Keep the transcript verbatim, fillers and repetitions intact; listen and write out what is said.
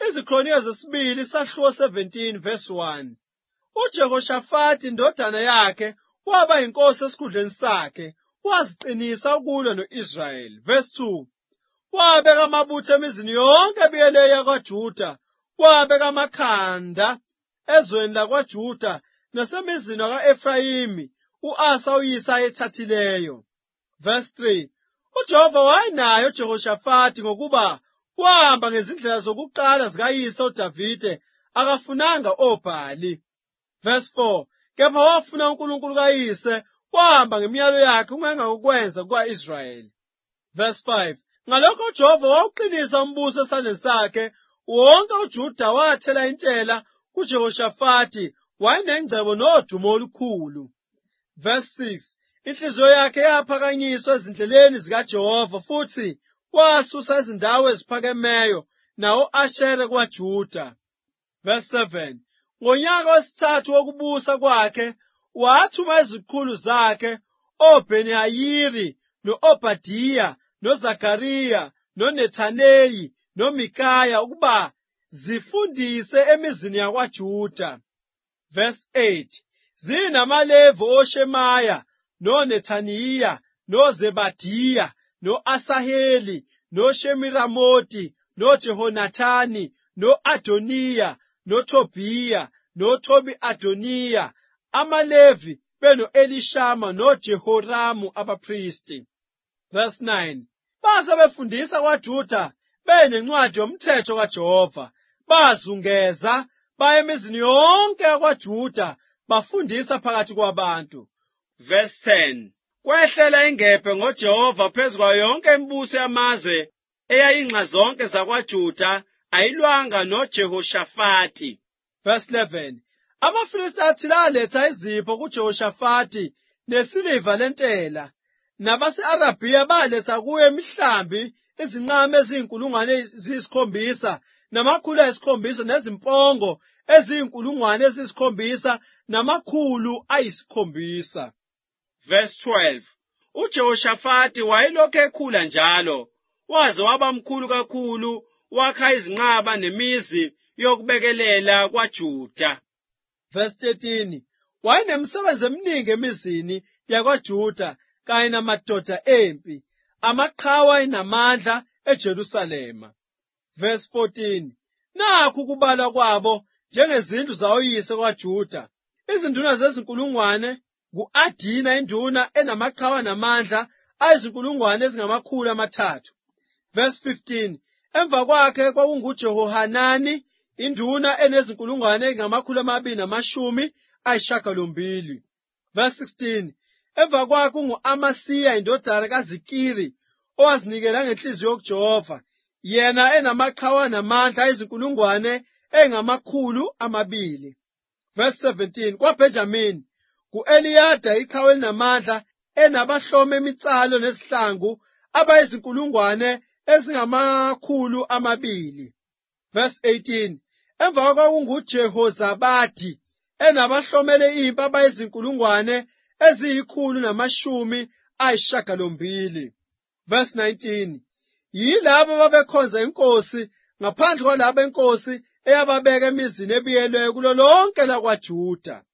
Izikronika zesibili sahluko seventeen verse one. uJehoshafati indodana yakhe waba inkosi esikhundleni sakhe, waziqinisa ukulwa no-Israyeli. Verse two. Wabeka amabutho emizini yonke ebiyeleyo yakwaJuda, wabeka amakhanda ezweni lakwaJuda nasemizini ka-Efrayimi u-Asa uyise ayethathileyo. Verse three. uJehova wayenaye uJehoshafati ngokuba wahamba ngezindlela zokuqala zikayise uDavide, akafunanga oBhali. Verse four. Kepha wafuna uNkulunkulu kayise, wahamba ngemiyalo yakhe ungengakwenza kwa-Israyeli. Verse five. Ngalokho uJehova wawuqinisa umbuso esandleni sakhe, wonke uJuda wathela intela kuJehoshafati, wayenengcebo nodumo olukhulu. Verse six. Inhliziyo yakhe yaphakanyiswa ezindleleni zikaJehova, futhi wasusa izindawo eziphakemeyo nawo Ashere kwaJuda. Verse seven. Ngonyaka wesithathu wokubusa kwakhe, wathuma izikhulu zakhe oBhenayiri, no-Obhadiya, noZakhariya, noNethaneyi, noMikaya ukuba zifundise emizini yakwaJuda. Verse eight. ZinaMalevi oShemaya, noNethaniya, noZebadiya, no-Asaheli, noShemiramoti, noJehonathani, no-Adoniya, noThobhiya, noThobi-Adoniya, amaLevi beno-Elishama noJehoramu abaphristi. Verse nine. Base befundisa kwaJuda benencwadi yomthetho kaJehova, bazungeza baya emizini yonke yakwaJuda bafundisa phakathi kwabantu. Verse ten. Kwehlela ingebhe ngoJehova phezu kwayo yonke imibuso yamazwe eyayingxa zonke zakwaJuda, ayilwanga noJehoshafati. Verse eleven. AmaFilistiya athi aletha izipho kuJehoshafati nesiliva lentela, nabase-Arabiya baletha kuye imihlambi, izinqama eziyinkulungwane eziyisikhombisa, namakhulu ayisikhombisa, nezimpongo eziyinkulungwane eziyisikhombisa, namakhulu ayisikhombisa. Verse twelve. uJehoshafati wayelokhu ekhula njalo, waze waba mkhulu kakhulu, wakha izinqaba nemizi yokubekelela kwaJuda. Verse thirteen. Wayenemsebenzi eminingi emizini yakwaJuda kanye namadoda empi, amaqhawe ayinamandla eJerusalema. Verse fourteen. Nakhu ukubalwa kwabo njengezindlu zawoyise kwaJuda. Izinduna zezinkulungwane, ngu-Adina induna enamaqhawe namandla ayizinkulungwane ezingamakhulu amathathu. Verse fifteen. Emva kwakhe kwakunguJehohanani induna enezinkulungwane ezingamakhulu amabili namashumi ayishagalombili. Verse sixteen. Emva kwakhe kungu-Amasiya indodana kaZikiri, owazinikela ngenhliziyo kuJehova, yena enamaqhawe namandla ayizinkulungwane engamakhulu amabili. Verse seventeen. KwaBenjamini, ku-Eliyada iqhawe elinamandla enabahlome emitsalo nezihlangu abayizinkulungwane ezingamakhulu amabili. Verse eighteen. Emva kwakunguJehozabadi enabahlomele impi abayizinkulungwane eziyikhulu namashumi ayishagalombili. Verse nineteen. Yilabo ababekhonza inkosi ngaphandle kwalabo inkosi eyababeka emizini ebiyelweyo kulo lonke lakwaJuda.